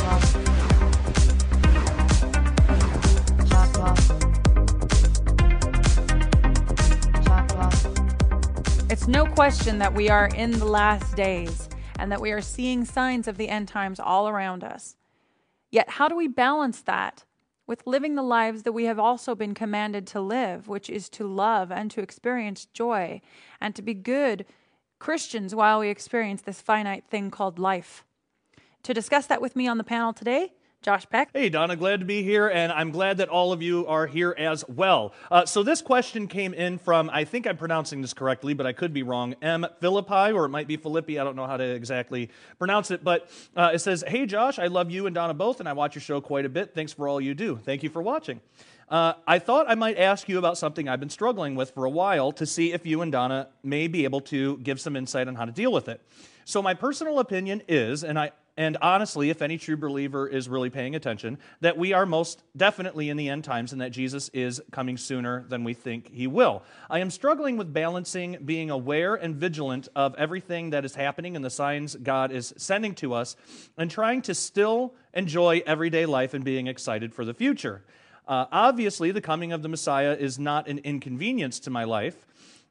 It's no question that we are in the last days and that we are seeing signs of the end times all around us. Yet how do we balance that with living the lives that we have also been commanded to live, which is to love and to experience joy and to be good Christians while we experience this finite thing called life? To discuss that with me on the panel today, Josh Peck. Hey, Donna, glad to be here, and I'm glad that all of you are here as well. So this question came in from, I think I'm pronouncing this correctly, but I could be wrong, M. Philippi, or it might be Philippi. I don't know how to exactly pronounce it, but it says, "Hey, Josh, I love you and Donna both, and I watch your show quite a bit. Thanks for all you do. Thank you for watching. I thought I might ask you about something I've been struggling with for a while to see if you and Donna may be able to give some insight on how to deal with it. So my personal opinion is, and honestly, if any true believer is really paying attention, that we are most definitely in the end times and that Jesus is coming sooner than we think he will. I am struggling with balancing being aware and vigilant of everything that is happening and the signs God is sending to us and trying to still enjoy everyday life and being excited for the future. Obviously, the coming of the Messiah is not an inconvenience to my life,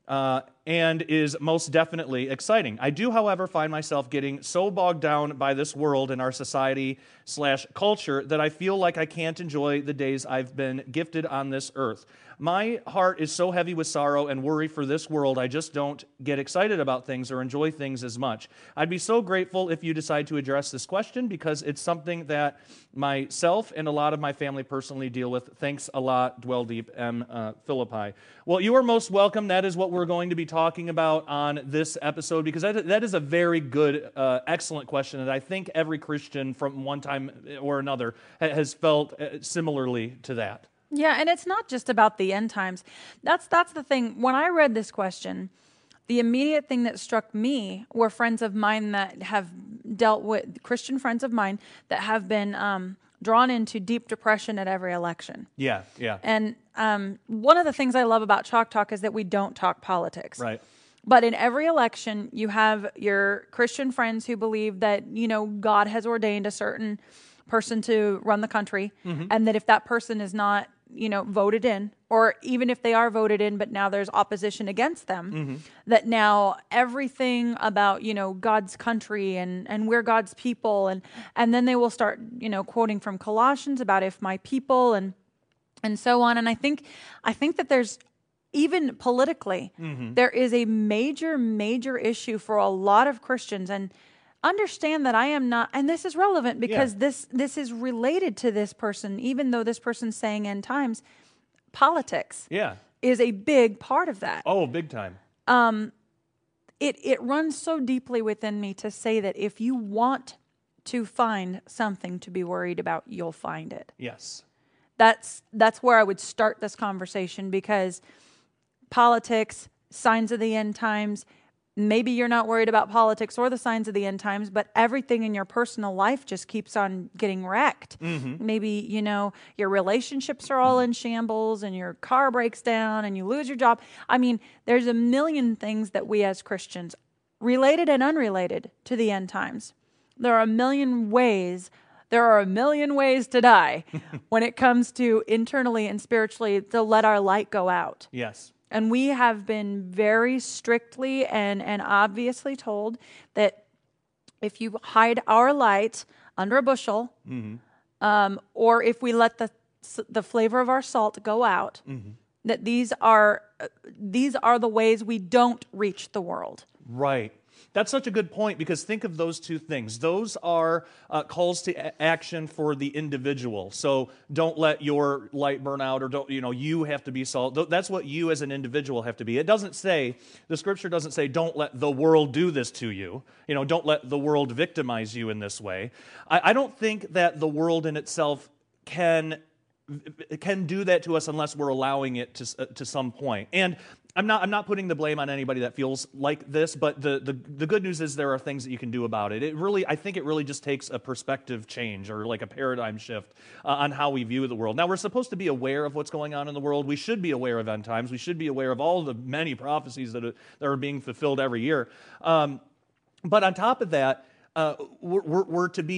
and is most definitely exciting. I do, however, find myself getting so bogged down by this world and our society/culture that I feel like I can't enjoy the days I've been gifted on this earth. My heart is so heavy with sorrow and worry for this world, I just don't get excited about things or enjoy things as much. I'd be so grateful if you decide to address this question because it's something that myself and a lot of my family personally deal with. Thanks a lot, Dwell Deep, M. Philippi." Well, you are most welcome. That is what we're going to be talking about on this episode because that is a very good, excellent question that I think every Christian from one time or another has felt similarly to that. Yeah, and it's not just about the end times. That's the thing. When I read this question, the immediate thing that struck me were friends of mine that have dealt with, Christian friends of mine that have been drawn into deep depression at every election. Yeah. And one of the things I love about Chalk Talk is that we don't talk politics. Right. But in every election, you have your Christian friends who believe that, God has ordained a certain person to run the country, and that if that person is not voted in, or even if they are voted in, but now there's opposition against them, that now everything about, God's country and we're God's people. And then they will start, quoting from Colossians about if my people and so on. And I think that there's, even politically, there is a major, major issue for a lot of Christians. And understand that I am not, and this is relevant because this is related to this person, even though this person's saying end times, politics is a big part of that. Oh, big time. It runs so deeply within me to say that if you want to find something to be worried about, you'll find it. Yes. That's where I would start this conversation because politics, signs of the end times. Maybe you're not worried about politics or the signs of the end times, but everything in your personal life just keeps on getting wrecked. Maybe, your relationships are all in shambles and your car breaks down and you lose your job. I mean, there's a million things that we as Christians, related and unrelated to the end times, there are a million ways to die when it comes to internally and spiritually to let our light go out. Yes. And we have been very strictly and obviously told that if you hide our light under a bushel, or if we let the flavor of our salt go out, that these are the ways we don't reach the world. Right. That's such a good point because think of those two things. Those are calls to action for the individual. So don't let your light burn out or don't, you have to be salt. That's what you as an individual have to be. It doesn't say, the scripture doesn't say don't let the world do this to you. Don't let the world victimize you in this way. I don't think that the world in itself can do that to us unless we're allowing it to some point. And I'm not putting the blame on anybody that feels like this, but the good news is there are things that you can do about it. I think it really just takes a perspective change or like a paradigm shift on how we view the world. Now, we're supposed to be aware of what's going on in the world. We should be aware of end times. We should be aware of all the many prophecies that are being fulfilled every year. But on top of that, we're to be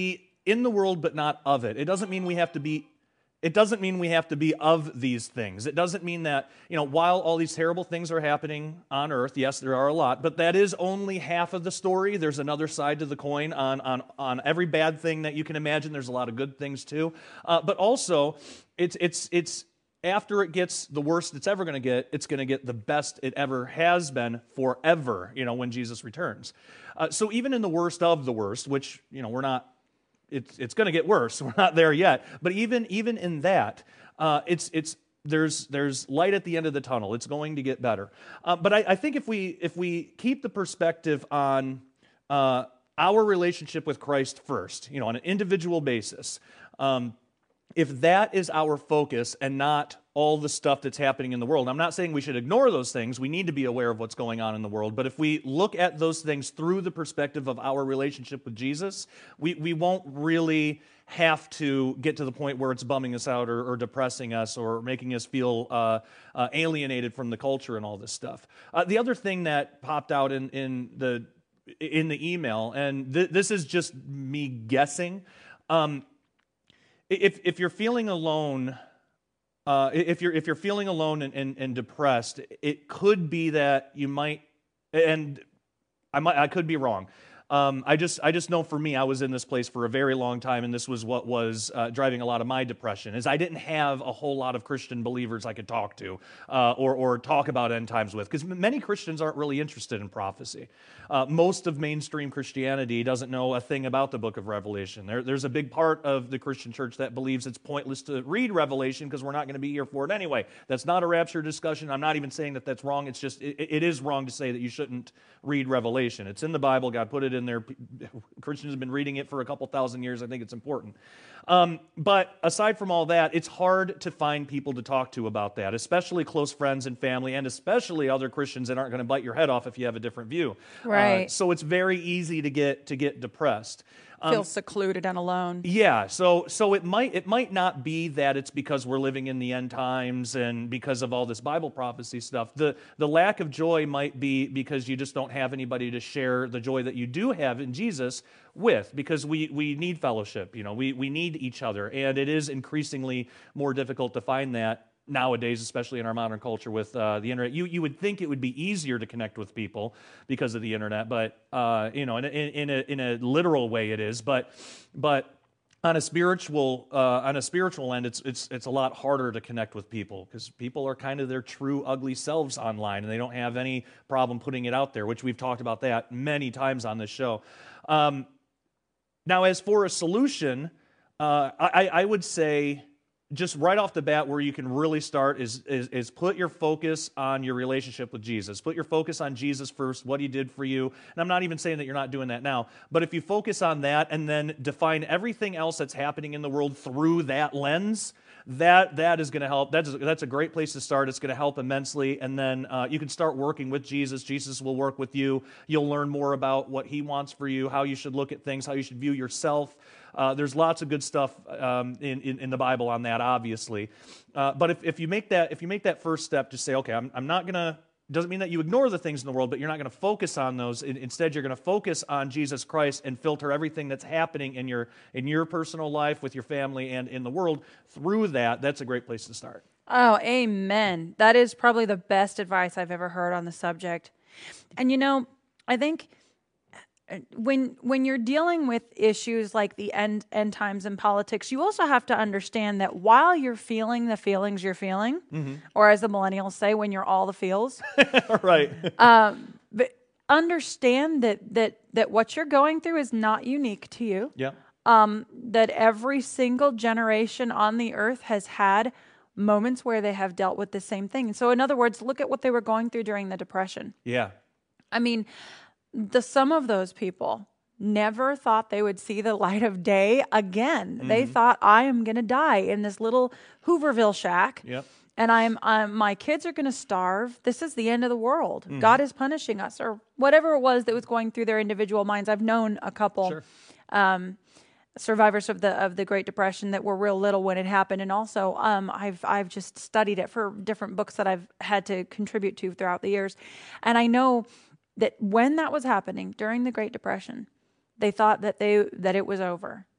in the world, but not of it. It doesn't mean we have to be. It doesn't mean we have to be of these things. It doesn't mean that, while all these terrible things are happening on earth, yes, there are a lot, but that is only half of the story. There's another side to the coin on every bad thing that you can imagine. There's a lot of good things too. But also, it's after it gets the worst it's ever going to get the best it ever has been forever, when Jesus returns. So even in the worst of the worst, which, we're not, it's going to get worse. We're not there yet. But even in that, there's light at the end of the tunnel. It's going to get better. But I think if we keep the perspective on our relationship with Christ first, on an individual basis, if that is our focus and not all the stuff that's happening in the world. I'm not saying we should ignore those things. We need to be aware of what's going on in the world. But if we look at those things through the perspective of our relationship with Jesus, we won't really have to get to the point where it's bumming us out or depressing us or making us feel alienated from the culture and all this stuff. The other thing that popped out in the email, and this is just me guessing, if you're feeling alone, if you're feeling alone and depressed, it could be that you might, and I could be wrong. I just know for me, I was in this place for a very long time, and this was what was driving a lot of my depression, is I didn't have a whole lot of Christian believers I could talk to or talk about end times with, because many Christians aren't really interested in prophecy. Most of mainstream Christianity doesn't know a thing about the book of Revelation. There's a big part of the Christian church that believes it's pointless to read Revelation because we're not going to be here for it anyway. That's not a rapture discussion. I'm not even saying that that's wrong. It's just, it is wrong to say that you shouldn't read Revelation. It's in the Bible. God put it in there. Christians have been reading it for a couple thousand years. I think it's important. But aside from all that, it's hard to find people to talk to about that, especially close friends and family, and especially other Christians that aren't going to bite your head off if you have a different view. Right. So it's very easy to get depressed. Feel secluded and alone. Yeah, so it might not be that it's because we're living in the end times and because of all this Bible prophecy stuff. The lack of joy might be because you just don't have anybody to share the joy that you do have in Jesus with, because we need fellowship. We need each other, and it is increasingly more difficult to find that nowadays, especially in our modern culture with the internet. You would think it would be easier to connect with people because of the internet, but in a literal way it is. But on a spiritual end, it's a lot harder to connect with people because people are kind of their true ugly selves online, and they don't have any problem putting it out there, which we've talked about that many times on this show. Now, as for a solution, I would say, just right off the bat, where you can really start is put your focus on your relationship with Jesus. Put your focus on Jesus first, what he did for you. And I'm not even saying that you're not doing that now, but if you focus on that and then define everything else that's happening in the world through that lens, that is going to help. That's a great place to start. It's going to help immensely. And then you can start working with Jesus. Jesus will work with you. You'll learn more about what he wants for you, how you should look at things, how you should view yourself. There's lots of good stuff in the Bible on that, obviously. But if you make that first step, just say, okay, I'm not going to. Doesn't mean that you ignore the things in the world, but you're not going to focus on those. Instead, you're going to focus on Jesus Christ and filter everything that's happening in your personal life, with your family, and in the world through that. That's a great place to start. Oh, amen. That is probably the best advice I've ever heard on the subject. And I think when you're dealing with issues like the end times and politics, you also have to understand that while you're feeling the feelings you're feeling, or as the millennials say, when you're all the feels, right? But understand that what you're going through is not unique to you. Yeah. That every single generation on the earth has had moments where they have dealt with the same thing. So, in other words, look at what they were going through during the Depression. Yeah. I mean, some of those people never thought they would see the light of day again. They thought, I am going to die in this little Hooverville shack. Yep. And my kids are going to starve. This is the end of the world. God is punishing us, or whatever it was that was going through their individual minds. I've known a couple survivors of the Great Depression that were real little when it happened, and also I've just studied it for different books that I've had to contribute to throughout the years, and I know that when that was happening during the Great Depression, they thought that it was over.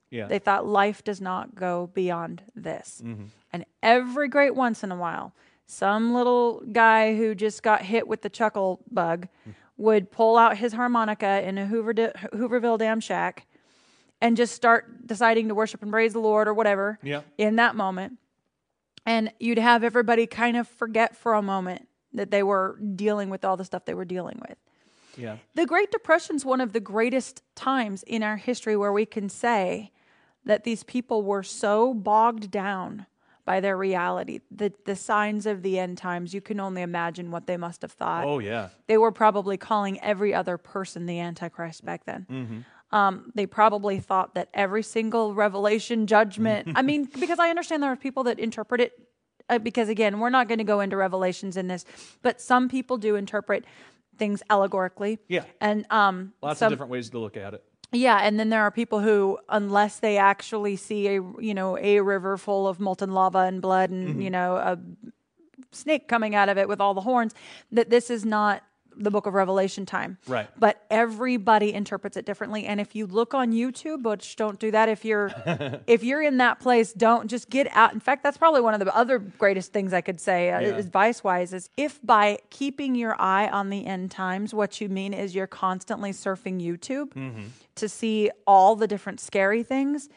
Yeah. They thought life does not go beyond this. And every great once in a while, some little guy who just got hit with the chuckle bug would pull out his harmonica in a Hooverville Dam shack and just start deciding to worship and praise the Lord or whatever in that moment. And you'd have everybody kind of forget for a moment that they were dealing with all the stuff they were dealing with. Yeah. The Great Depression is one of the greatest times in our history where we can say that these people were so bogged down by their reality, the signs of the end times. You can only imagine what they must have thought. Oh, yeah. They were probably calling every other person the Antichrist back then. They probably thought that every single revelation, judgment, I mean, because I understand there are people that interpret it, because again, we're not going to go into Revelations in this, but some people do interpret things allegorically. Yeah. And lots of different ways to look at it. Yeah, and then there are people who, unless they actually see a river full of molten lava and blood and a snake coming out of it with all the horns, that this is not the book of Revelation time. Right. But everybody interprets it differently. And if you look on YouTube, which don't do that, if you're in that place, don't just get out. In fact, that's probably one of the other greatest things I could say advice-wise is if by keeping your eye on the end times, what you mean is you're constantly surfing YouTube to see all the different scary things,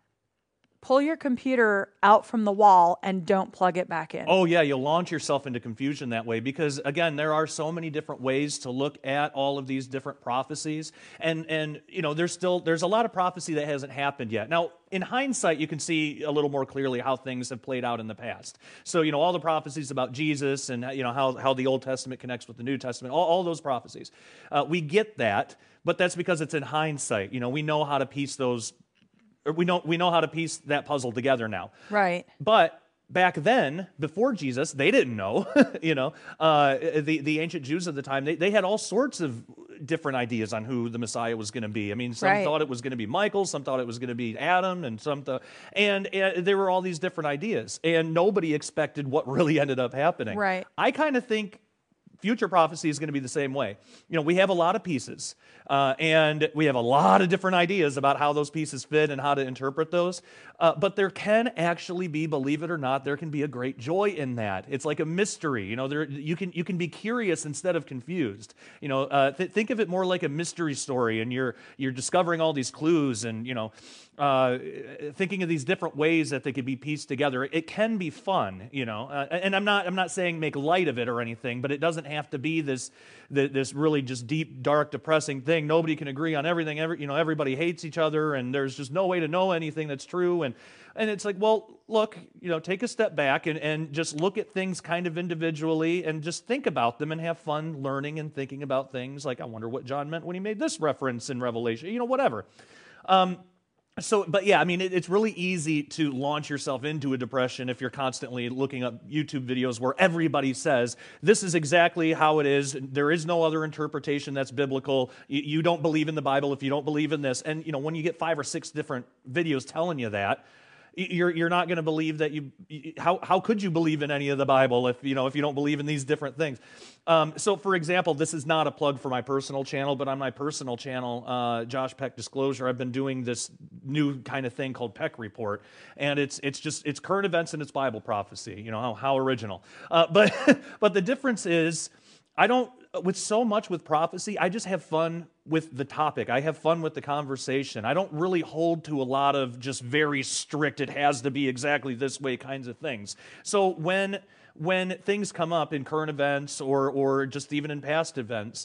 pull your computer out from the wall and don't plug it back in. Oh, yeah, you'll launch yourself into confusion that way because, again, there are so many different ways to look at all of these different prophecies. And there's a lot of prophecy that hasn't happened yet. Now, in hindsight, you can see a little more clearly how things have played out in the past. So, all the prophecies about Jesus and, how the Old Testament connects with the New Testament, all those prophecies. We get that, but that's because it's in hindsight. We know how to piece those. We know how to piece that puzzle together now. Right. But back then, before Jesus, they didn't know. The ancient Jews of the time, they had all sorts of different ideas on who the Messiah was going to be. I mean, some thought it was going to be Michael, some thought it was going to be Adam, and and there were all these different ideas, and nobody expected what really ended up happening. Right. I kind of think future prophecy is going to be the same way. We have a lot of pieces, and we have a lot of different ideas about how those pieces fit and how to interpret those. But there can actually be, believe it or not, there can be a great joy in that. It's like a mystery. You can be curious instead of confused. Think of it more like a mystery story, and you're discovering all these clues, and thinking of these different ways that they could be pieced together. It can be fun, and I'm not saying make light of it or anything, but it doesn't have to be this really just deep, dark, depressing thing. Nobody can agree on everything. Everybody hates each other, and there's just no way to know anything that's true. And it's like, well, look, take a step back and just look at things kind of individually and just think about them and have fun learning and thinking about things. Like, I wonder what John meant when he made this reference in Revelation. Whatever. But yeah, I mean, it's really easy to launch yourself into a depression if you're constantly looking up YouTube videos where everybody says, this is exactly how it is. There is no other interpretation that's biblical. You don't believe in the Bible if you don't believe in this. And, when you get 5 or 6 different videos telling you that, you're not going to believe that how could you believe in any of the Bible if you don't believe in these different things? So, for example, this is not a plug for my personal channel, but on my personal channel, Josh Peck Disclosure, I've been doing this new kind of thing called Peck Report, and it's current events and it's Bible prophecy. How original. But the difference is, with prophecy, I just have fun with the topic. I have fun with the conversation. I don't really hold to a lot of just very strict, it has to be exactly this way kinds of things. So when things come up in current events or just even in past events,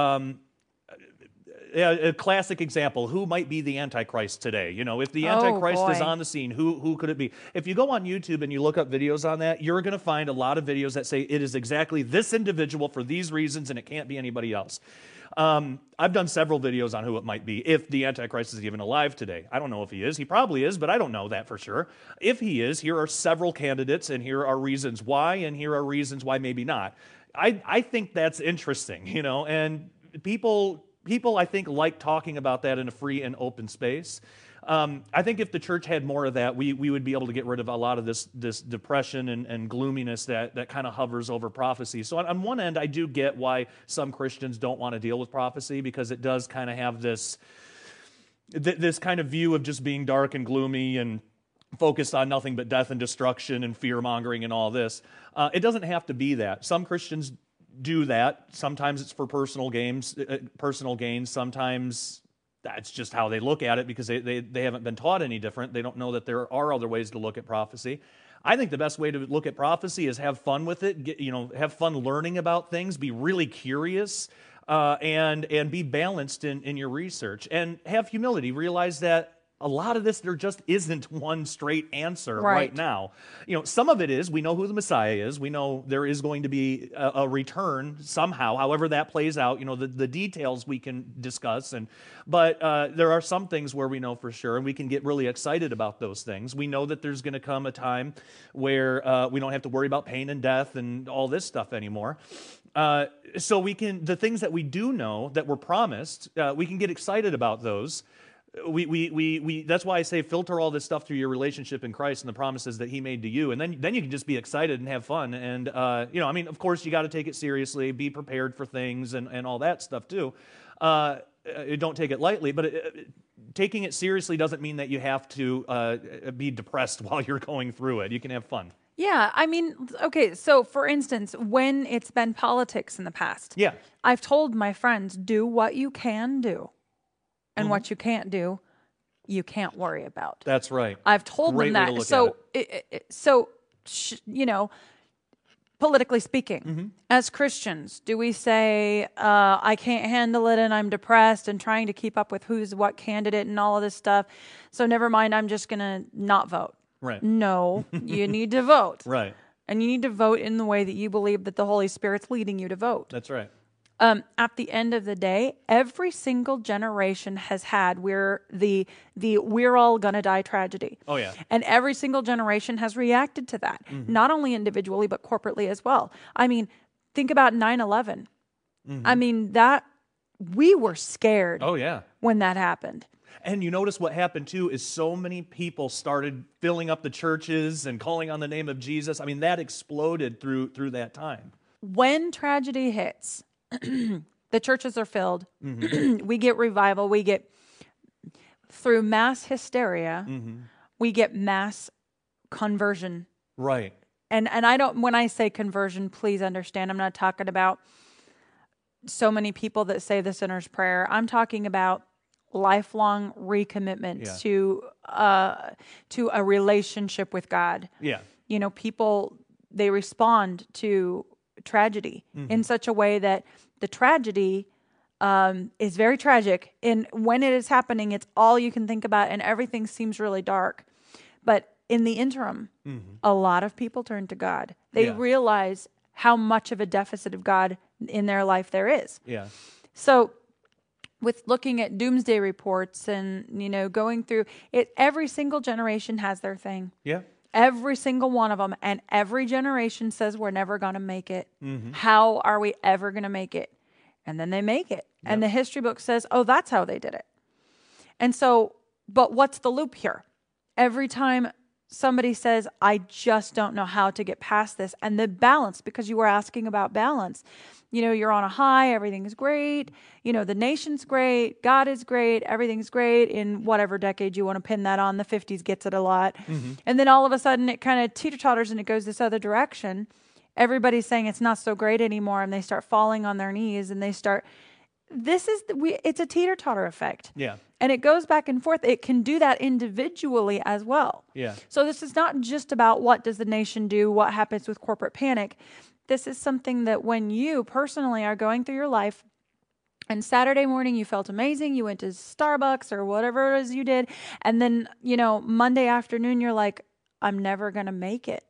a classic example, who might be the Antichrist today? If the Antichrist is on the scene, who could it be? If you go on YouTube and you look up videos on that, you're going to find a lot of videos that say it is exactly this individual for these reasons and it can't be anybody else. I've done several videos on who it might be, if the Antichrist is even alive today. I don't know if he is. He probably is, but I don't know that for sure. If he is, here are several candidates, and here are reasons why, and here are reasons why maybe not. I think that's interesting, and people, I think, like talking about that in a free and open space. I think if the church had more of that, we would be able to get rid of a lot of this depression and gloominess that kind of hovers over prophecy. So on one end, I do get why some Christians don't want to deal with prophecy, because it does kind of have this this kind of view of just being dark and gloomy and focused on nothing but death and destruction and fear-mongering and all this. It doesn't have to be that. Some Christians do that. Sometimes it's for personal gain. Sometimes that's just how they look at it because they haven't been taught any different. They don't know that there are other ways to look at prophecy. I think the best way to look at prophecy is have fun with it. Have fun learning about things. Be really curious and be balanced in your research. And have humility. Realize that a lot of this, there just isn't one straight answer right now. Some of it is, we know who the Messiah is. We know there is going to be a return somehow, however that plays out. The details we can discuss. But there are some things where we know for sure, and we can get really excited about those things. We know that there's going to come a time where we don't have to worry about pain and death and all this stuff anymore. So the things that we do know that were promised, we can get excited about those. That's why I say filter all this stuff through your relationship in Christ and the promises that He made to you, and then you can just be excited and have fun. And of course, you got to take it seriously, be prepared for things, and all that stuff too. Don't take it lightly, but taking it seriously doesn't mean that you have to be depressed while you're going through it. You can have fun. Yeah, okay, so for instance, when it's been politics in the past, I've told my friends, do what you can do. And what you can't do, you can't worry about. That's right. I've told them that. So, politically speaking, as Christians, do we say, I can't handle it and I'm depressed and trying to keep up with who's what candidate and all of this stuff, so never mind, I'm just going to not vote? Right. No, you need to vote. Right. And you need to vote in the way that you believe that the Holy Spirit's leading you to vote. That's right. At the end of the day, every single generation has had we're all gonna die tragedy. Oh yeah. And every single generation has reacted to that, not only individually but corporately as well. Think about 9/11. That we were scared. Oh yeah. When that happened. And you notice what happened too is so many people started filling up the churches and calling on the name of Jesus. That exploded through that time. When tragedy hits, the churches are filled. We get revival. We get, through mass hysteria, we get mass conversion. Right. And when I say conversion, please understand, I'm not talking about so many people that say the sinner's prayer. I'm talking about lifelong recommitment to a relationship with God. Yeah. People, they respond to tragedy in such a way that the tragedy is very tragic, and when it is happening, it's all you can think about, and everything seems really dark. But in the interim, a lot of people turn to God. They realize how much of a deficit of God in their life there is. Yeah. So with looking at doomsday reports and going through it, every single generation has their thing. Yeah. Every single one of them, and every generation says we're never going to make it. How are we ever going to make it? And then they make it. Yep. And the history book says, oh, that's how they did it. And so, but what's the loop here? Every time somebody says, I just don't know how to get past this, and the balance, because you were asking about balance, you're on a high, everything's great, the nation's great, God is great, everything's great in whatever decade you want to pin that on. The 50s gets it a lot. And then all of a sudden it kind of teeter-totters and it goes this other direction. Everybody's saying it's not so great anymore, and they start falling on their knees, and it's a teeter-totter effect. Yeah. And it goes back and forth. It can do that individually as well. Yeah. So this is not just about what does the nation do, what happens with corporate panic. This is something that when you personally are going through your life, and Saturday morning you felt amazing, you went to Starbucks or whatever it is you did, and then, Monday afternoon you're like, I'm never going to make it.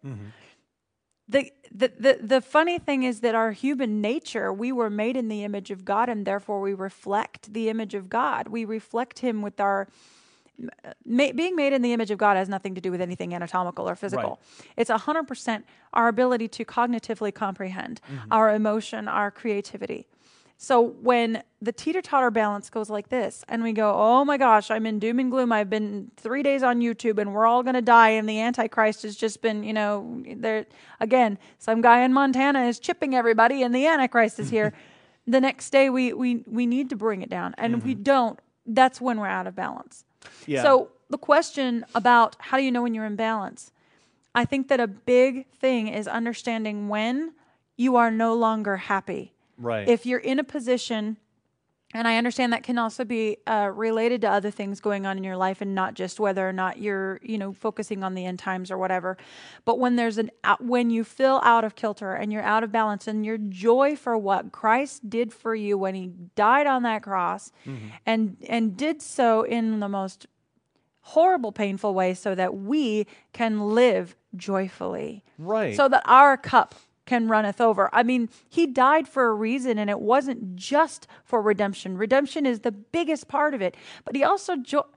The funny thing is that our human nature, we were made in the image of God, and therefore we reflect the image of God. We reflect Him with our... being made in the image of God has nothing to do with anything anatomical or physical. Right. It's 100% our ability to cognitively comprehend, our emotion, our creativity. So when the teeter-totter balance goes like this, and we go, oh my gosh, I'm in doom and gloom. I've been 3 days on YouTube, and we're all going to die, and the Antichrist has just been, there again, some guy in Montana is chipping everybody, and the Antichrist is here. The next day, we need to bring it down, and we don't. that's when we're out of balance. Yeah. So the question about how do you know when you're in balance? I think that a big thing is understanding when you are no longer happy. Right. If you're in a position, and I understand that can also be related to other things going on in your life, and not just whether or not you're, focusing on the end times or whatever. But when when you feel out of kilter and you're out of balance, and your joy for what Christ did for you when He died on that cross, and did so in the most horrible, painful way, so that we can live joyfully, Right. so that our cup can runneth over. I mean, He died for a reason, and it wasn't just for redemption. Redemption is the biggest part of it, but He also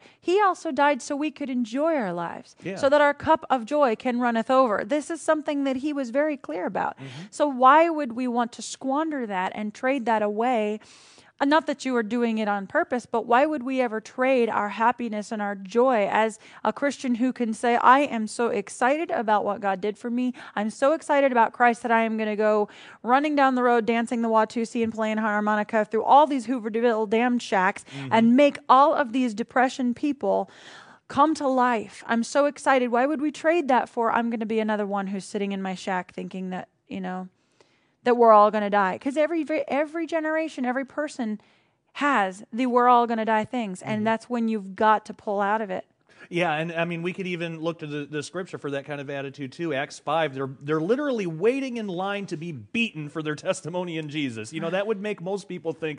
died so we could enjoy our lives, so that our cup of joy can runneth over. This is something that He was very clear about. So why would we want to squander that and trade that away? Not that you are doing it on purpose, but why would we ever trade our happiness and our joy as a Christian who can say, I am so excited about what God did for me. I'm so excited about Christ that I am going to go running down the road, dancing the Watusi and playing harmonica through all these Hooverville dam shacks and make all of these depression people come to life. I'm so excited. Why would we trade that for, I'm going to be another one who's sitting in my shack thinking that, that we're all going to die? Because every generation, every person has the we're all going to die things. And that's when you've got to pull out of it. Yeah, and I mean, we could even look to the scripture for that kind of attitude too. Acts 5, they're literally waiting in line to be beaten for their testimony in Jesus. That would make most people think,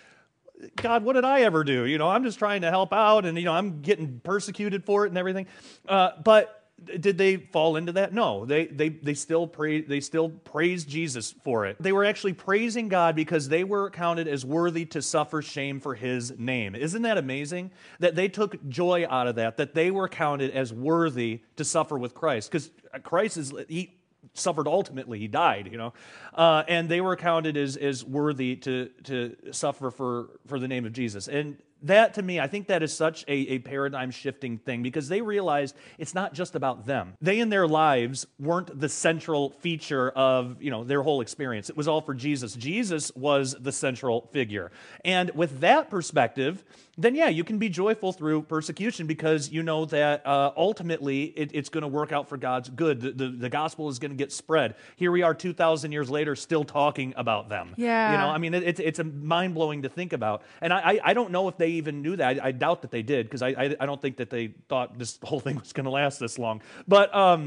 God, what did I ever do? I'm just trying to help out, and I'm getting persecuted for it and everything. But did they fall into that? No, they still praised Jesus for it. They were actually praising God because they were counted as worthy to suffer shame for His name. Isn't that amazing? That they took joy out of that they were counted as worthy to suffer with Christ. Because Christ He suffered ultimately. He died, and they were counted as worthy to suffer for the name of Jesus. And that, to me, I think that is such a paradigm-shifting thing, because they realized it's not just about them. They, in their lives, weren't the central feature of, their whole experience. It was all for Jesus. Jesus was the central figure. And with that perspective, then yeah, you can be joyful through persecution, because you know that ultimately it's going to work out for God's good. The gospel is going to get spread. Here we are 2,000 years later still talking about them. Yeah. I mean, it's a mind-blowing to think about. And I don't know if they even knew that. I doubt that they did, because I don't think that they thought this whole thing was going to last this long. But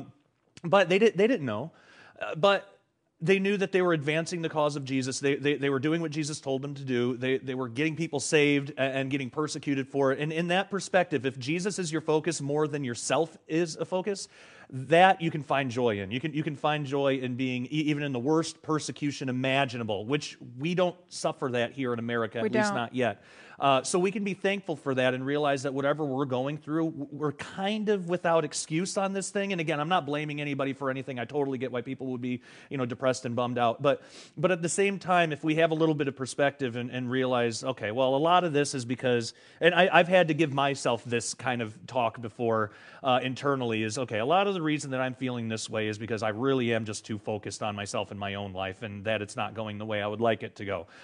they didn't know. But they knew that they were advancing the cause of Jesus. They were doing what Jesus told them to do. They were getting people saved and getting persecuted for it. And in that perspective, if Jesus is your focus more than yourself is a focus, that you can find joy in. You can find joy in being even in the worst persecution imaginable, which we don't suffer that here in America, at least not yet. So we can be thankful for that and realize that whatever we're going through, we're kind of without excuse on this thing. And again, I'm not blaming anybody for anything. I totally get why people would be, depressed and bummed out. But at the same time, if we have a little bit of perspective and realize, okay, well, a lot of this is because, and I've had to give myself this kind of talk before internally, is, okay, a lot of the reason that I'm feeling this way is because I really am just too focused on myself and my own life, and that it's not going the way I would like it to go.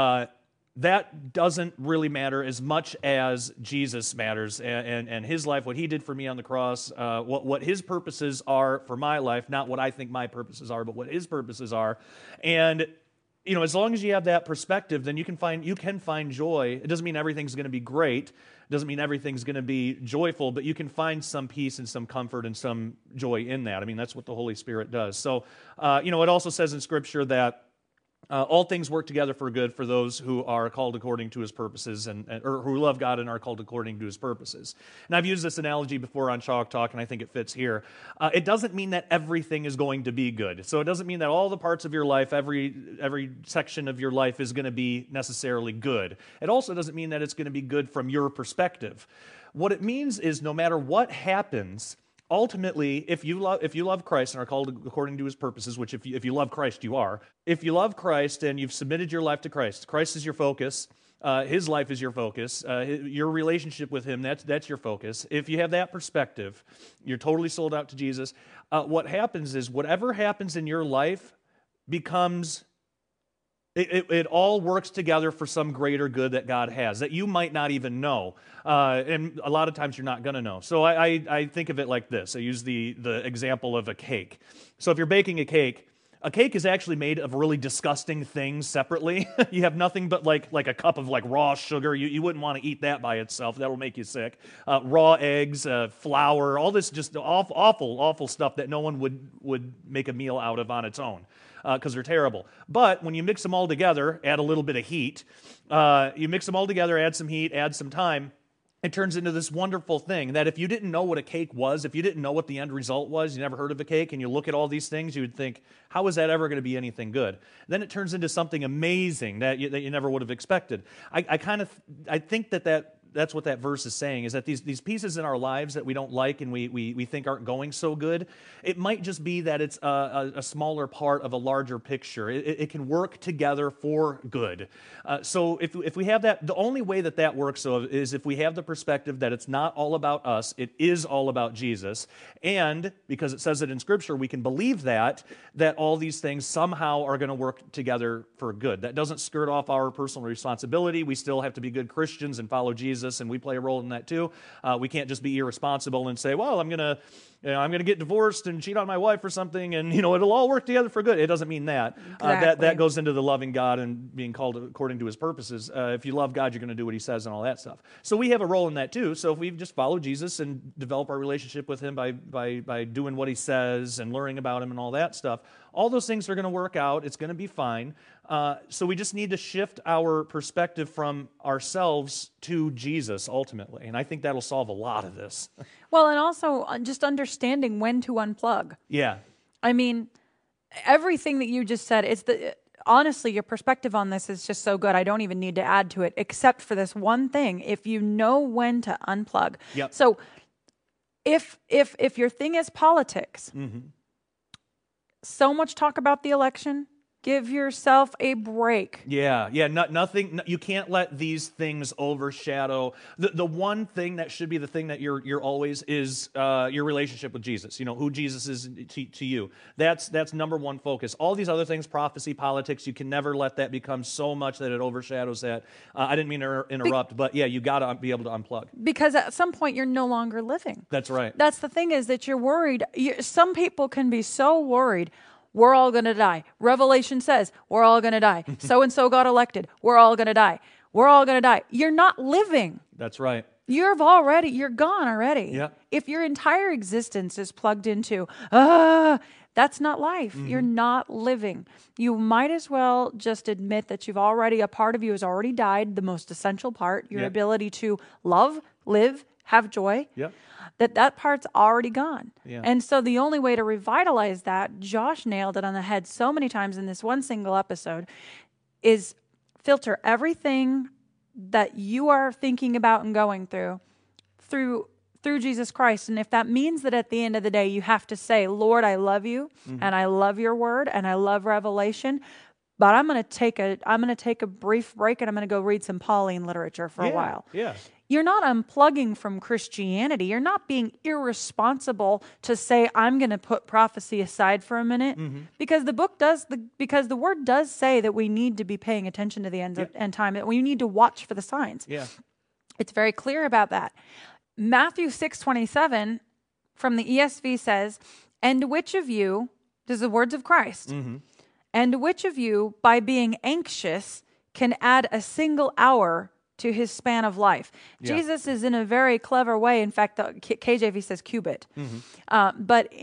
That doesn't really matter as much as Jesus matters and His life, what He did for me on the cross, what His purposes are for my life, not what I think my purposes are, but what His purposes are. And as long as you have that perspective, then you can find joy. It doesn't mean everything's going to be great. It doesn't mean everything's going to be joyful, but you can find some peace and some comfort and some joy in that. I mean, that's what the Holy Spirit does. So, it also says in Scripture that all things work together for good for those who are called according to His purposes, or who love God and are called according to His purposes. And I've used this analogy before on Chalk Talk, and I think it fits here. It doesn't mean that everything is going to be good. So it doesn't mean that all the parts of your life, every section of your life is going to be necessarily good. It also doesn't mean that it's going to be good from your perspective. What it means is no matter what happens, ultimately, if you love Christ and are called according to His purposes, which if you love Christ, you are. If you love Christ and you've submitted your life to Christ, Christ is your focus. His life is your focus. Your relationship with Him, that's your focus. If you have that perspective, you're totally sold out to Jesus. What happens is whatever happens in your life becomes It all works together for some greater good that God has that you might not even know. And a lot of times you're not going to know. So I think of it like this. I use the example of a cake. So if you're baking a cake is actually made of really disgusting things separately. You have nothing but like a cup of like raw sugar. You wouldn't want to eat that by itself. That will make you sick. Raw eggs, flour, all this just awful stuff that no one would make a meal out of on its own. Because they're terrible. But when you mix them all together, add a little bit of heat, you mix them all together, add some heat, add some time, it turns into this wonderful thing that if you didn't know what a cake was, if you didn't know what the end result was, you never heard of a cake, and you look at all these things, you would think, how is that ever going to be anything good? Then it turns into something amazing that you never would have expected. I think that's what that verse is saying, is that these pieces in our lives that we don't like and we think aren't going so good, it might just be that it's a smaller part of a larger picture. It can work together for good. So if we have that, the only way that works is if we have the perspective that it's not all about us, it is all about Jesus, and because it says it in Scripture, we can believe that all these things somehow are going to work together for good. That doesn't skirt off our personal responsibility. We still have to be good Christians and follow Jesus, and we play a role in that too. We can't just be irresponsible and say, well, I'm going to get divorced and cheat on my wife or something, and it'll all work together for good. It doesn't mean that. Exactly. That goes into the loving God and being called according to His purposes. If you love God, you're going to do what He says and all that stuff. So we have a role in that too. So if we just follow Jesus and develop our relationship with Him by doing what He says and learning about Him and all that stuff, all those things are going to work out. It's going to be fine. So we just need to shift our perspective from ourselves to Jesus ultimately, and I think that'll solve a lot of this. Well, and also just understanding when to unplug. Yeah. I mean, everything that you just said, honestly, your perspective on this is just so good. I don't even need to add to it, except for this one thing. If you know when to unplug. Yep. So if your thing is politics, so much talk about the election, give yourself a break. Yeah. Nothing. You can't let these things overshadow the one thing that should be the thing that you're always is your relationship with Jesus. Who Jesus is to you. That's number one focus. All these other things, prophecy, politics, you can never let that become so much that it overshadows that. I didn't mean to interrupt, but yeah, you got to be able to unplug, because at some point you're no longer living. That's right. That's the thing, is that you're worried. Some people can be so worried. We're all going to die. Revelation says we're all going to die. So-and-so got elected. We're all going to die. We're all going to die. You're not living. That's right. You're gone already. Yeah. If your entire existence is plugged into, that's not life. You're not living. You might as well just admit that a part of you has already died, the most essential part, your ability to love, live, have joy. Yeah. That part's already gone. Yeah. And so the only way to revitalize that, Josh nailed it on the head so many times in this one single episode, is filter everything that you are thinking about and going through Jesus Christ. And if that means that at the end of the day you have to say, Lord, I love you, and I love your word, and I love revelation, but I'm going to take a brief break, and I'm going to go read some Pauline literature for a while. Yeah. You're not unplugging from Christianity. You're not being irresponsible to say, I'm going to put prophecy aside for a minute, because because the word does say that we need to be paying attention to the end time, that we need to watch for the signs. Yeah. It's very clear about that. Matthew 6:27 from the ESV says, and which of you, this is the words of Christ, and which of you, by being anxious, can add a single hour to his span of life? Yeah. Jesus is in a very clever way. In fact, the KJV says cubit. But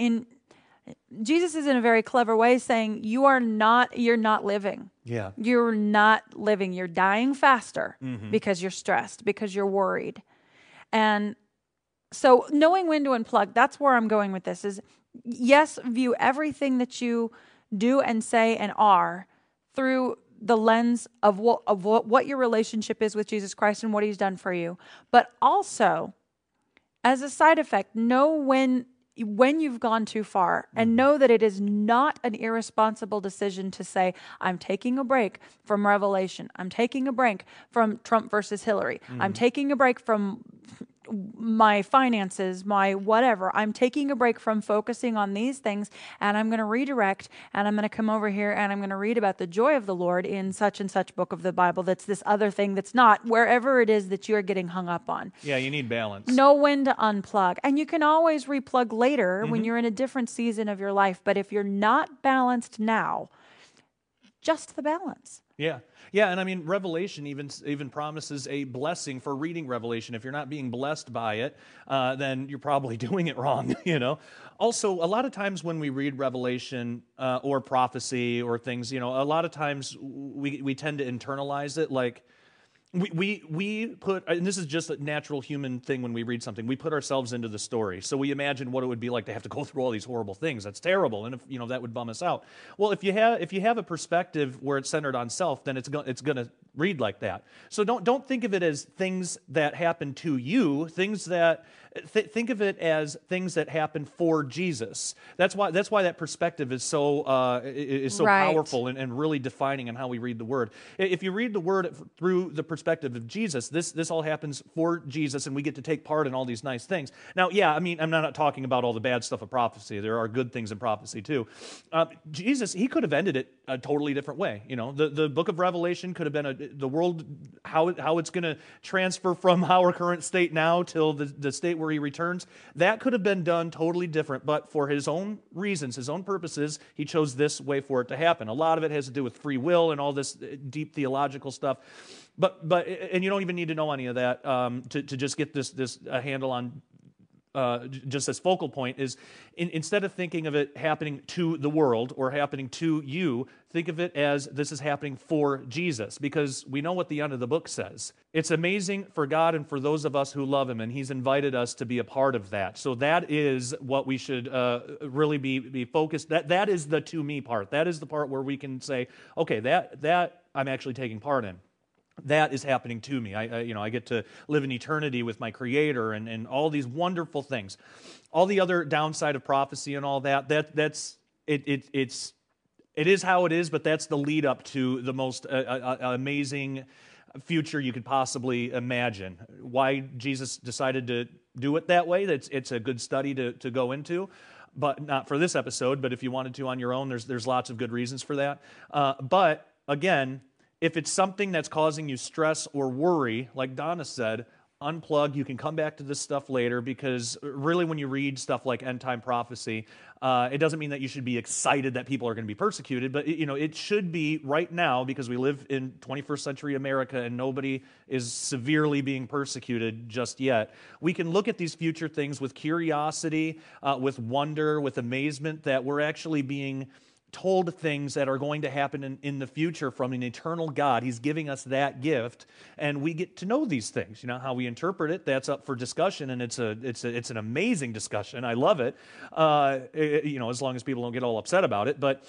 Jesus is in a very clever way saying you're not living. Yeah. You're not living. You're dying faster because you're stressed, because you're worried. And so knowing when to unplug, that's where I'm going with this, is yes, view everything that you do and say and are through the lens of what your relationship is with Jesus Christ and what He's done for you. But also, as a side effect, know when you've gone too far, and know that it is not an irresponsible decision to say, I'm taking a break from Revelation. I'm taking a break from Trump versus Hillary. I'm taking a break from my finances, my whatever. I'm taking a break from focusing on these things, and I'm going to redirect, and I'm going to come over here and I'm going to read about the joy of the Lord in such and such book of the Bible. That's this other thing that's not wherever it is that you're getting hung up on. Yeah, you need balance. Know when to unplug. And you can always replug later when you're in a different season of your life. But if you're not balanced now, just the balance. Yeah. Yeah, and I mean, Revelation even promises a blessing for reading Revelation. If you're not being blessed by it, then you're probably doing it wrong, you know. Also, a lot of times when we read Revelation or prophecy or things, you know, a lot of times we tend to internalize it like, we put, and this is just a natural human thing when we read something, we put ourselves into the story. So we imagine what it would be like to have to go through all these horrible things. That's terrible, and if, you know, that would bum us out. Well, if you have a perspective where it's centered on self, then it's going to read like that. So don't think of it as things that happen to you, things that think of it as things that happen for Jesus. That's why that perspective is so Right. powerful and really defining in how we read the Word. If you read the Word through the perspective of Jesus, this all happens for Jesus, and we get to take part in all these nice things. Now, yeah, I mean, I'm not talking about all the bad stuff of prophecy. There are good things in prophecy too. Jesus, he could have ended it a totally different way. You know, the book of Revelation could have been the world, how it's going to transfer from our current state now till the state where he returns. That could have been done totally different, but for his own reasons, his own purposes, he chose this way for it to happen. A lot of it has to do with free will and all this deep theological stuff. But and you don't even need to know any of that to just get this handle on just this focal point is instead of thinking of it happening to the world or happening to you, think of it as this is happening for Jesus, because we know what the end of the book says. It's amazing for God and for those of us who love Him, and He's invited us to be a part of that. So that is what we should really be focused. That is the to me part. That is the part where we can say, okay, that I'm actually taking part in. That is happening to me. I get to live in eternity with my Creator and all these wonderful things. All the other downside of prophecy and all that's it is how it is, but that's the lead up to the most amazing future you could possibly imagine. Why Jesus decided to do it that way, it's a good study to go into, but not for this episode, but if you wanted to on your own, there's lots of good reasons for that. But again, if it's something that's causing you stress or worry, like Donna said, unplug. You can come back to this stuff later, because really when you read stuff like end-time prophecy, it doesn't mean that you should be excited that people are going to be persecuted, but it should be right now, because we live in 21st century America and nobody is severely being persecuted just yet. We can look at these future things with curiosity, with wonder, with amazement that we're actually being told things that are going to happen in the future from an eternal God. He's giving us that gift, and we get to know these things. You know, how we interpret it, that's up for discussion, and it's an amazing discussion. I love it. As long as people don't get all upset about it, but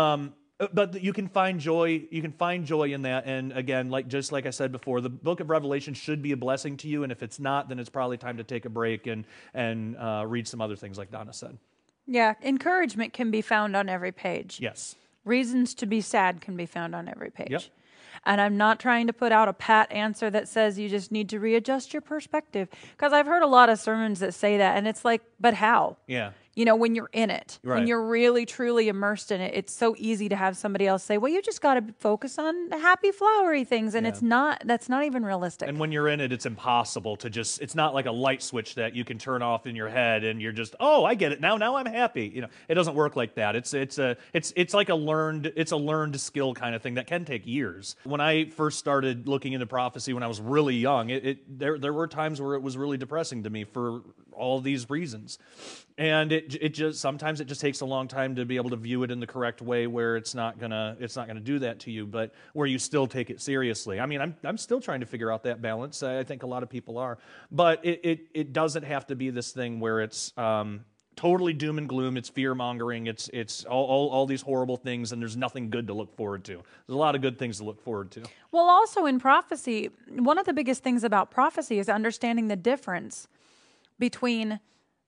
you can find joy. You can find joy in that. And again, just like I said before, the book of Revelation should be a blessing to you. And if it's not, then it's probably time to take a break and read some other things, like Donna said. Yeah, encouragement can be found on every page. Yes. Reasons to be sad can be found on every page. Yep. And I'm not trying to put out a pat answer that says you just need to readjust your perspective, because I've heard a lot of sermons that say that, and it's like, but how? Yeah. When you're in it, right. When you're really, truly immersed in it, it's so easy to have somebody else say, well, you just got to focus on the happy, flowery things. And that's not even realistic. And when you're in it, it's impossible to it's not like a light switch that you can turn off in your head and you're just, oh, I get it now. Now I'm happy. It doesn't work like that. It's like a learned skill kind of thing that can take years. When I first started looking into prophecy when I was really young, there were times where it was really depressing to me for all these reasons. And sometimes it just takes a long time to be able to view it in the correct way, where it's not gonna do that to you, but where you still take it seriously. I mean, I'm still trying to figure out that balance. I think a lot of people are, but it doesn't have to be this thing where it's totally doom and gloom. It's fear mongering. It's all these horrible things, and there's nothing good to look forward to. There's a lot of good things to look forward to. Well, also in prophecy, one of the biggest things about prophecy is understanding the difference between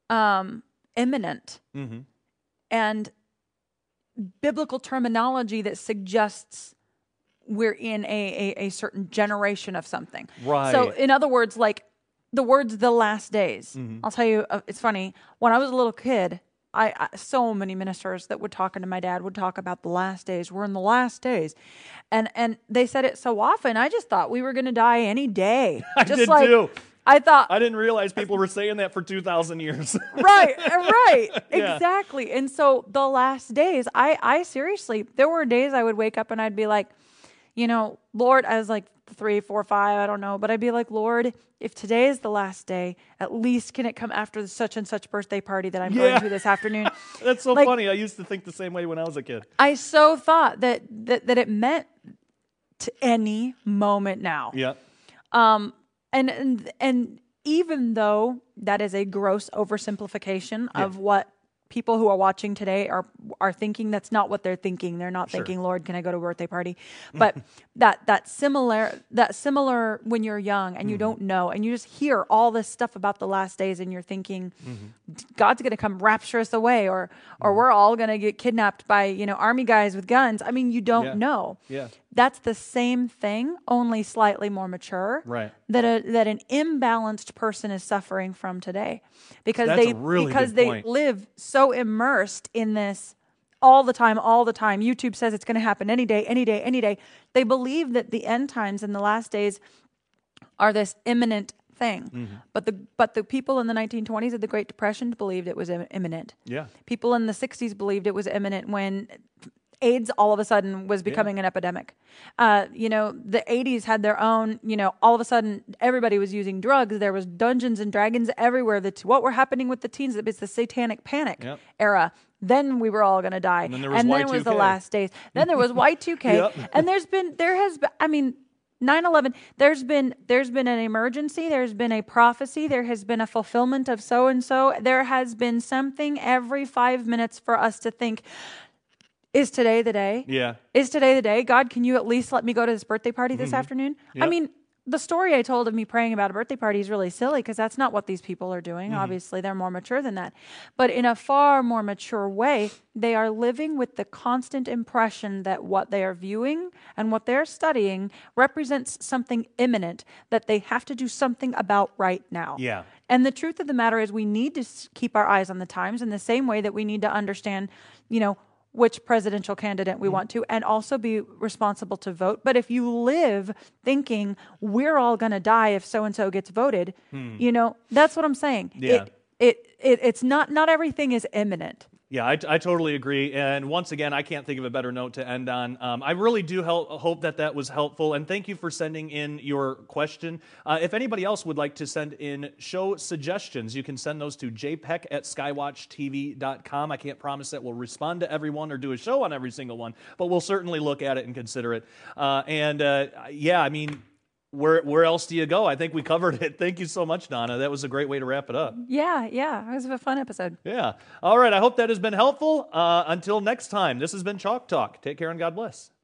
imminent and biblical terminology that suggests we're in a certain generation of something. Right. So in other words, like the words "the last days." I'll tell you, it's funny. When I was a little kid, I so many ministers that would talk to my dad would talk about the last days. We're in the last days, and they said it so often. I just thought we were going to die any day. I just did like, too. I thought. I didn't realize people were saying that for 2,000 years. Right, Yeah. exactly. And so the last days, I seriously, there were days I would wake up and I'd be like, Lord, I was like 3, 4, 5, I don't know, but I'd be like, Lord, if today is the last day, at least can it come after the such and such birthday party that I'm going to this afternoon? That's so funny. I used to think the same way when I was a kid. I so thought that it meant to any moment now. Yeah. And even though that is a gross oversimplification of what people who are watching today are thinking, that's not what they're thinking. They're not thinking, Lord, can I go to a birthday party? But that similar when you're young and you don't know and you just hear all this stuff about the last days and you're thinking God's going to come rapture us away or we're all going to get kidnapped by, army guys with guns. I mean, you don't know. Yeah. That's the same thing, only slightly more mature. Right. That an imbalanced person is suffering from today, because That's a really good they point. live so immersed in this all the time. YouTube says it's going to happen any day, any day, any day. They believe that the end times and the last days are this imminent thing. But the people in the 1920s of the Great Depression believed it was imminent. Yeah. People in the 60s believed it was imminent when AIDS all of a sudden was becoming an epidemic. The 80s had their own, all of a sudden everybody was using drugs. There was Dungeons and Dragons everywhere. That's what were happening with the teens. It's the satanic panic era. Then we were all going to die. And then there was then it was the Y2K. last days. Then there was Y2K. Yep. And there has been, 9/11, there's been an emergency, there's been a prophecy, there has been a fulfillment of so-and-so. There has been something every 5 minutes for us to think, is today the day? Yeah. Is today the day? God, can you at least let me go to this birthday party this afternoon? Yep. I mean, the story I told of me praying about a birthday party is really silly because that's not what these people are doing. Obviously, they're more mature than that. But in a far more mature way, they are living with the constant impression that what they are viewing and what they're studying represents something imminent that they have to do something about right now. Yeah. And the truth of the matter is we need to keep our eyes on the times in the same way that we need to understand, which presidential candidate we want to, and also be responsible to vote. But if you live thinking we're all going to die if so-and-so gets voted, that's what I'm saying. Yeah. It's not everything is imminent. Yeah, I totally agree. And once again, I can't think of a better note to end on. I really do hope that was helpful. And thank you for sending in your question. If anybody else would like to send in show suggestions, you can send those to jpeck@skywatchtv.com. I can't promise that we'll respond to everyone or do a show on every single one, but we'll certainly look at it and consider it. Where else do you go? I think we covered it. Thank you so much, Donna. That was a great way to wrap it up. Yeah. It was a fun episode. Yeah. All right. I hope that has been helpful. Until next time, this has been Chalk Talk. Take care and God bless.